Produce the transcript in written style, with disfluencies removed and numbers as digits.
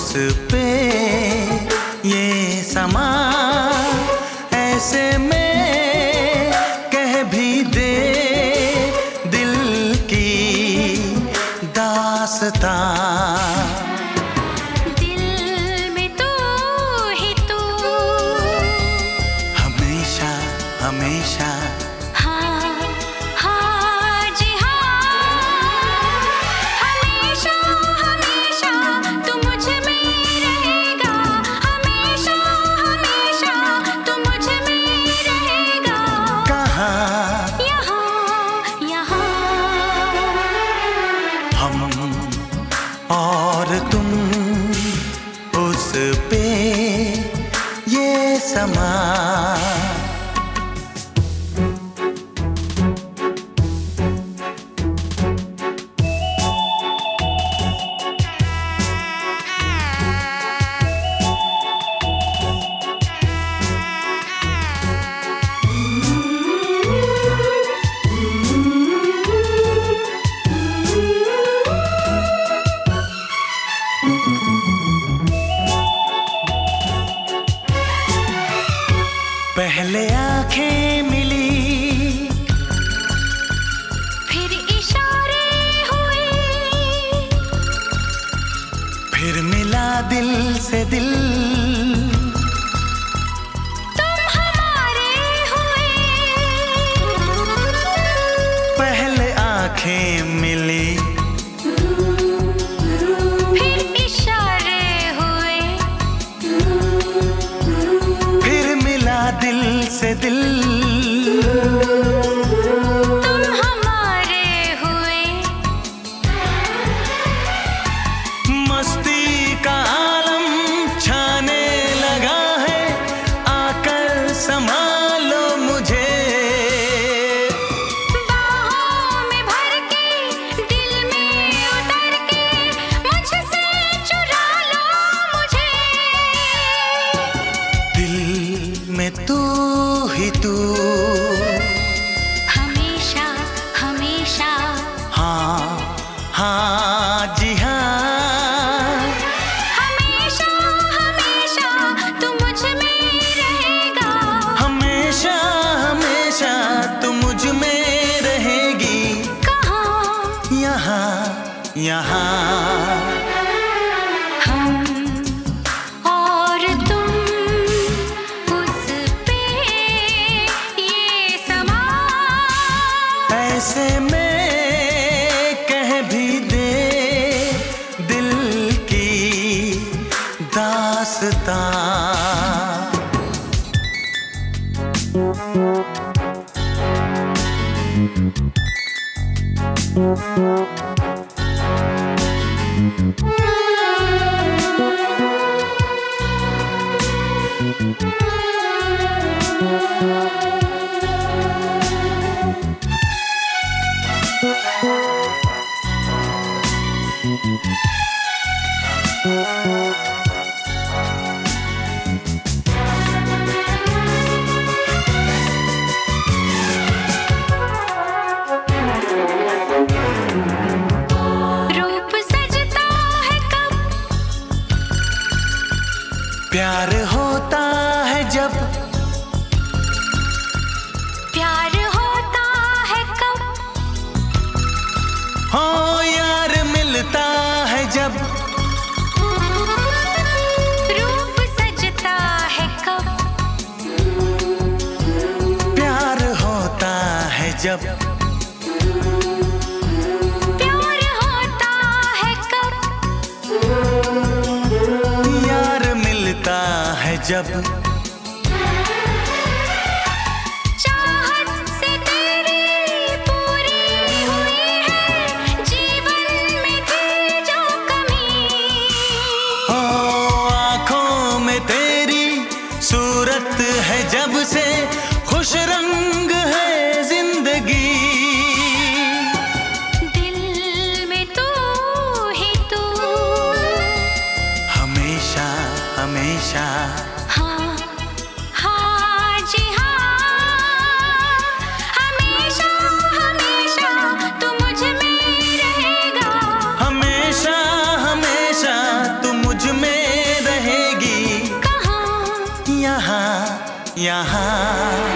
पे ये समा ऐसे में कह भी दे दिल की दास्तां। दिल में तू ही तू, हमेशा हमेशा। हाँ हाँ जी हाँ, हमेशा हमेशा तू मुझ में रहेगा, हमेशा हमेशा तू मुझ में रहेगा। कहाँ यहाँ यहाँ हम और तुम, उस पे ये समा। पहले आंखें मिली, फिर इशारे हुए, फिर मिला दिल से दिल, तुम हमारे हुए। पहले आंखें मिली, फिर इशारे हुए, फिर मिला दिल से दिल, तुम हमारे हुए। मस्ती का आलम छाने लगा है, आकर संभालो मुझे। बाहों में भर के, दिल में उतर के, मुझसे चुरा लो मुझे। दिल में तू ही तू, हमेशा हमेशा, हाँ हाँ जी हाँ। हमेशा हमेशा तू मुझ में रहेगा, हमेशा हमेशा तू मुझ में रहेगी। कहाँ यहाँ यहाँ हम और तुम, उस पे ये समा। ऐसे में कह भी दे दिल की दास्तां। रूप सजता है कब, प्यार होता है जब, प्यार होता है कब, हो यार मिलता है जब। रूप सजता है कब, प्यार होता है जब, प्यार होता है कब, यार मिलता है जब। चाहत से तेरी पूरी हुई है, जीवन में थी जो कमी। हो आँखों में तेरी सूरत है जब से, खुश रंग है जिंदगी। दिल में तू ही तू, हमेशा हमेशा, हाँ हाँ जी हाँ, हमेशा हमेशा तू मुझ में रहेगा, हमेशा हमेशा तू मुझ में यहाँ